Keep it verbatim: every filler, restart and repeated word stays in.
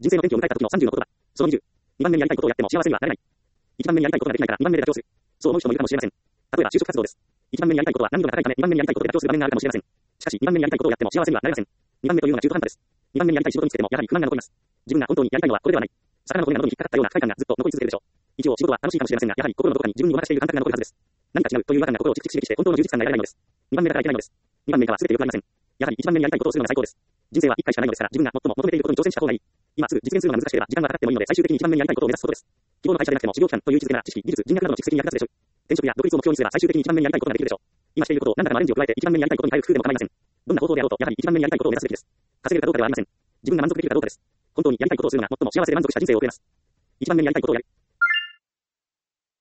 人生の転機を迎えた時のさんじゅうの言葉。そのにじゅう。にばんめにやりたいことをやっても幸せにはなれない。いちばんめにやりたいことができないからにばんめで妥協する。そう思う人もいるかもしれません。例えば就職活動です。いちばんめにやりたいことは難易度が高いためにばんめにやりたいことで妥協する場面があるかもしれません。しかしにばんめにやりたいことをやっても幸せにはなれません。にばんめというのが中途半端です。にばんめにやりたい仕事についてもやはり不満が残ります。自分が本当にやりたいのはこれではない。魚の骨などに引っかかったような不快感がずっと残り続けるでしょう。一応仕事は楽しいかもしれませんが、やはり心のどこかに自分に渡している感覚が残るはずです。何か違うという違和感が心をチクチク刺激して本当の充実感が得られないのです。にばんめだからいけないのです。にばんめ以下は全て良くありません。やはりいちばんめにやりたいことをするのが最高です。人生はいっかいしかないのですから、自分が最も求めていることに挑戦した方がいい。今すぐ実現するのが難しければ時間がかかってもいいので、最終的にいちばんめにやりたいことを目指すことです。希望の会社でなくても事業機関という位置づけなら知識、技術、人脈などの蓄積に役立つでしょう。転職や独立を目標にすれば最終的にいちばんめにやりたいことができるでしょう。今していることを何らかのアレンジを加えていちばんめにやりたいことに回復風でも構いません。どんな方法であろうと、やはりいちばんめにやりたいことを目指すべきです。稼げるかどうかではありません。自分が満足できるかどうかです。本当にやりたいことをするのが最も幸せで満足した人生を送れます。いちばんめにやりたいことをやる。